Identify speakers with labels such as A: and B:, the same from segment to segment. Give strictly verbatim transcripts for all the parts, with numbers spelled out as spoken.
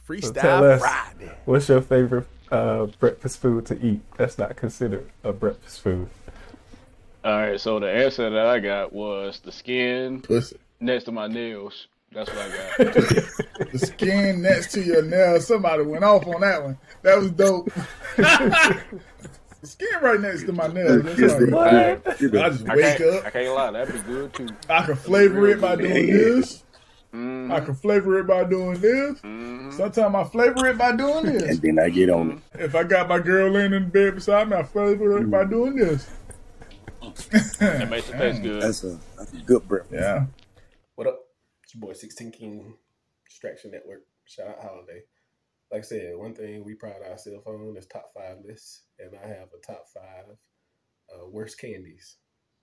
A: So tell
B: Freestyle
A: us,
B: Friday.
A: what's your favorite uh, breakfast food to eat that's not considered a breakfast food?
C: All right, so the answer that I got was the skin
D: Pussy.
C: next to my nails. That's what I got.
D: The skin next to your nail. Somebody went off on that one. That was dope. The skin right next to my nail. That's
E: It's
D: right.
E: the,
A: What?
C: Hey,
E: you
D: I
E: know,
D: just
C: I
D: wake
C: can't, I
D: up.
C: can't lie. That'd be good too.
D: I can
C: That'd be
D: flavor
C: real
D: it by
C: good.
D: doing this. I
C: Mm-hmm.
D: can flavor it by doing this.
C: Mm-hmm.
D: Sometimes I flavor it by doing this.
E: and then I get on it.
C: Mm-hmm.
D: If I got my girl laying in bed beside me, I flavor it by doing this.
C: That makes it taste good.
E: That's a that's a good breakfast.
D: Yeah.
F: What up? It's your boy sixteen King, Distraction Network. Shout out Holiday. Like I said, one thing we pride ourselves on is top five lists, and I have a top five uh, worst candies.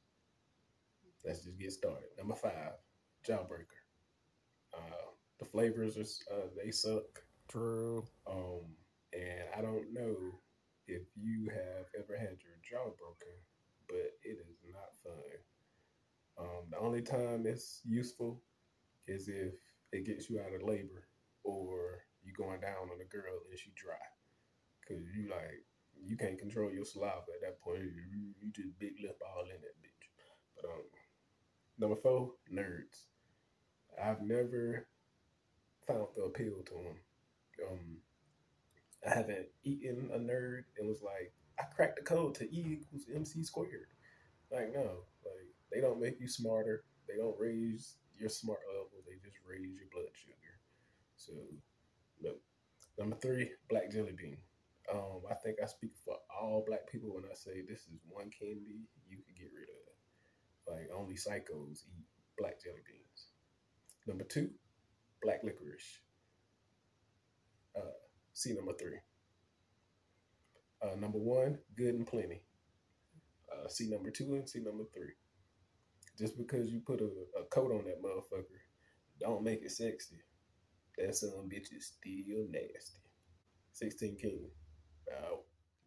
F: Let's just get started. Number five, Jawbreaker. Uh, the flavors are uh, they suck.
B: True.
F: Um, and I don't know if you have ever had your jaw broken, but it is not fun. Um, the only time it's useful is if it gets you out of labor or you going down on a girl and she dry. Cause you like you can't control your saliva at that point. You, you just big lip all in that bitch. But um, number four, nerds. I've never found the appeal to them. Um, I haven't eaten a nerd and was like, I cracked the code to E equals M C squared. Like, no, like they don't make you smarter. They don't raise your smart level. They just raise your blood sugar. So, look, number three, black jelly bean. Um, I think I speak for all black people when I say this is one candy you can get rid of. Like only psychos eat black jelly beans. Number two, black licorice. Uh, C number three. Uh, number one, good and plenty. Uh, C number two and C number three. Just because you put a, a coat on that motherfucker, don't make it sexy. That son of a bitch is still nasty. sixteen King. Out.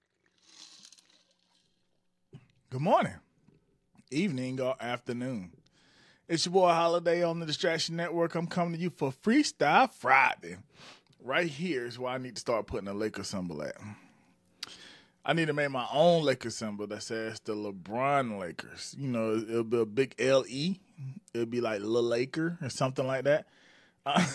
B: Good morning, evening, or afternoon. It's your boy Holiday on the Distraction Network. I'm coming to you for Freestyle Friday. Right here is where I need to start putting a Laker symbol at. I need to make my own Laker symbol that says the LeBron Lakers. You know, it'll be a big L E. It'll be like Lil Laker or something like that. Uh,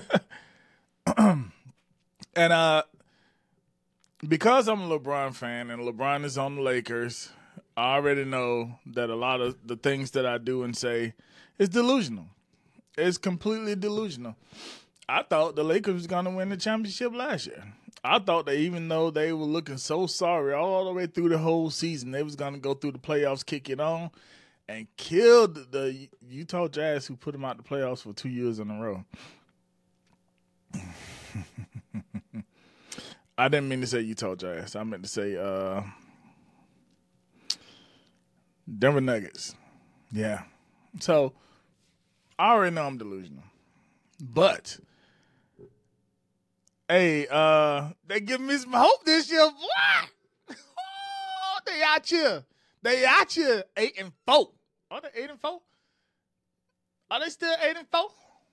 B: and uh, because I'm a LeBron fan and LeBron is on the Lakers, I already know that a lot of the things that I do and say is delusional. It's completely delusional. I thought the Lakers was going to win the championship last year. I thought that even though they were looking so sorry all the way through the whole season, they was going to go through the playoffs, kick it on, and kill the Utah Jazz, who put them out the playoffs for two years in a row. I didn't mean to say Utah Jazz. I meant to say uh, Denver Nuggets. Yeah. So I already know I'm delusional. But hey, uh, they giving me some hope this year, boy. Oh, they out here. They out here eight and four. Are they eight and four? Are they still eight and four?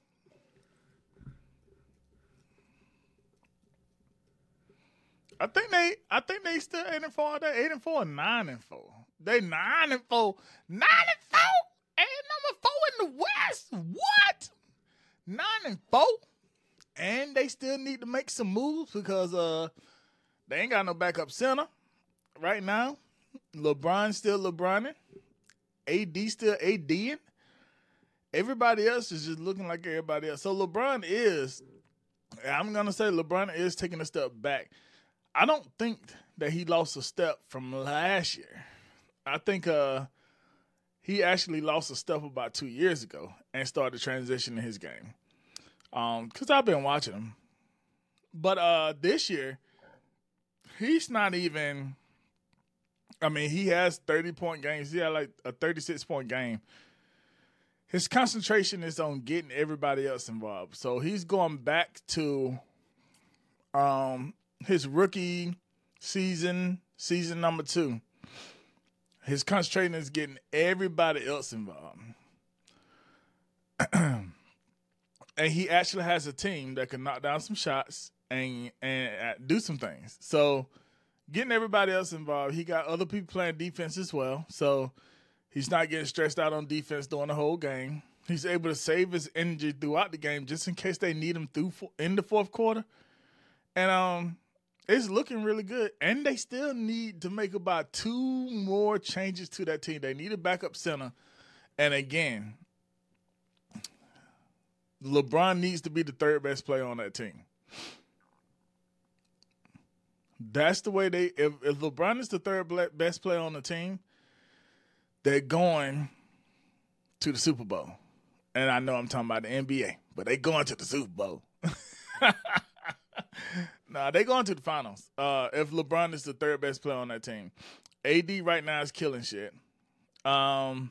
B: I think they I think they still eight and four. Are they eight and four or nine and four? They nine and four. Nine and four? And number four in the West. What? Nine and four? And they still need to make some moves because uh they ain't got no backup center right now. LeBron still LeBroning. A D still ADing. Everybody else is just looking like everybody else. So LeBron is, I'm going to say LeBron is taking a step back. I don't think that he lost a step from last year. I think uh, he actually lost a step about two years ago and started transitioning his game. Um, because I've been watching him. But uh, this year, he's not even, I mean, he has thirty-point games. He had like a thirty-six-point game. His concentration is on getting everybody else involved. So he's going back to um, his rookie season, season number two. His concentration is getting everybody else involved. And he actually has a team that can knock down some shots and and uh, do some things. So getting everybody else involved. He got other people playing defense as well. So he's not getting stressed out on defense during the whole game. He's able to save his energy throughout the game just in case they need him through in the fourth quarter. And um, it's looking really good. And they still need to make about two more changes to that team. They need a backup center. And again, LeBron needs to be the third best player on that team. That's the way they if, – if LeBron is the third best player on the team, they're going to the Super Bowl. And I know I'm talking about the N B A, but they going to the Super Bowl. Nah, they going to the finals. Uh, if LeBron is the third best player on that team. A D right now is killing shit. Um,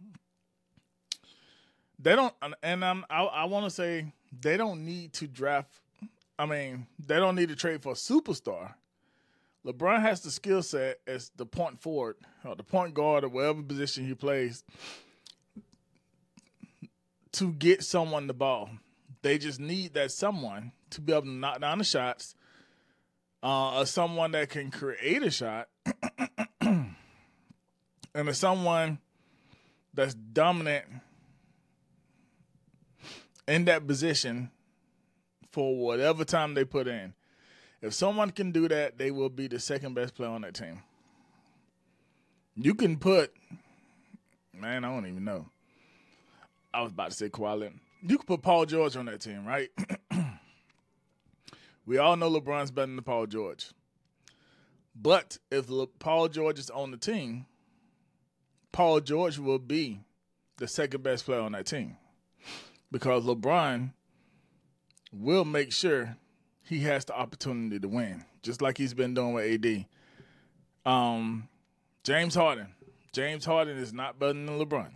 B: they don't – and I'm, I, I want to say they don't need to draft – I mean, they don't need to trade for a superstar. LeBron has the skill set as the point forward or the point guard or whatever position he plays to get someone the ball. They just need that someone to be able to knock down the shots, uh, or someone that can create a shot, and a someone that's dominant in that position for whatever time they put in. If someone can do that, they will be the second best player on that team. You can put, man, I don't even know. I was about to say Kawhi Leonard. You can put Paul George on that team, right? We all know LeBron's better than Paul George. But if Le- Paul George is on the team, Paul George will be the second best player on that team. Because LeBron will make sure he has the opportunity to win, just like he's been doing with A D. Um, James Harden. James Harden is not better than LeBron.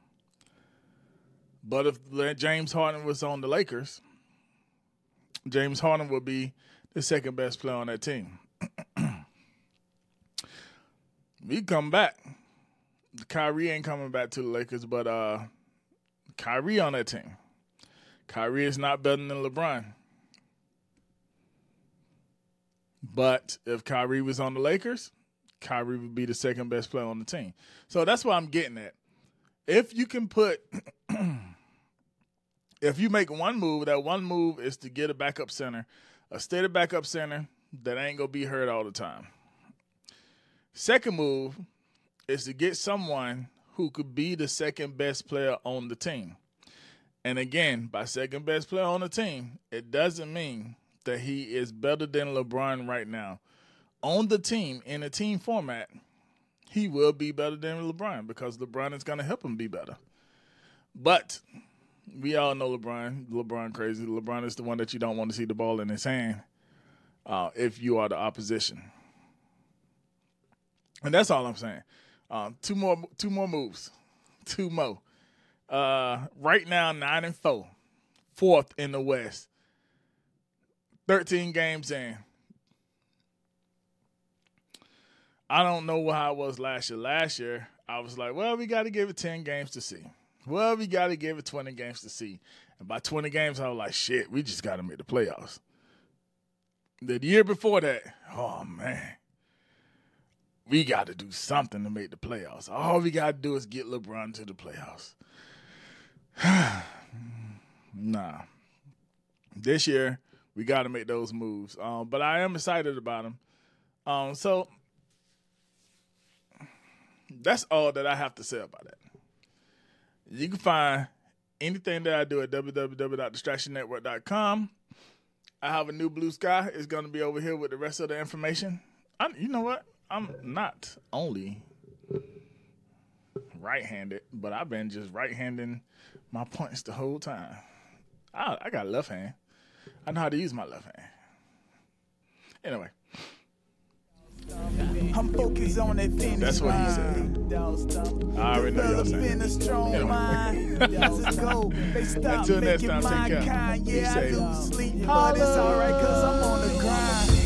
B: But if James Harden was on the Lakers, James Harden would be the second best player on that team. We come back. Kyrie ain't coming back to the Lakers, but uh, Kyrie on that team. Kyrie is not better than LeBron. But if Kyrie was on the Lakers, Kyrie would be the second best player on the team. So that's what I'm getting at. If you can put, if you make one move, that one move is to get a backup center, a steady backup center that ain't going to be hurt all the time. Second move is to get someone who could be the second best player on the team. And again, by second best player on the team, it doesn't mean that he is better than LeBron right now. On the team, in a team format, he will be better than LeBron because LeBron is going to help him be better. But we all know LeBron. LeBron crazy. LeBron is the one that you don't want to see the ball in his hand uh, if you are the opposition. And that's all I'm saying. Um, two more, two more moves. Two more. Uh, right now, nine and four, fourth in the West. Thirteen games in. I don't know how it was last year. Last year, I was like, well, we got to give it ten games to see. Well, we got to give it twenty games to see. And by twenty games, I was like, shit, we just got to make the playoffs. The year before that, oh, man. We got to do something to make the playoffs. All we got to do is get LeBron to the playoffs. Nah. This year, we got to make those moves. Um, but I am excited about them. Um, so that's all that I have to say about that. You can find anything that I do at w w w dot distraction network dot com. I have a new Blue Sky. It's going to be over here with the rest of the information. I, you know what? I'm not only right-handed, but I've been just right-handing my points the whole time. I, I got a left hand. I know how to use my left hand. Anyway.
G: I'm focused on that finish.
B: That's what he said. I already know y'all saying. Anyway. Until next time, take care. Be safe.
G: But it's alright, cause I'm on the grind.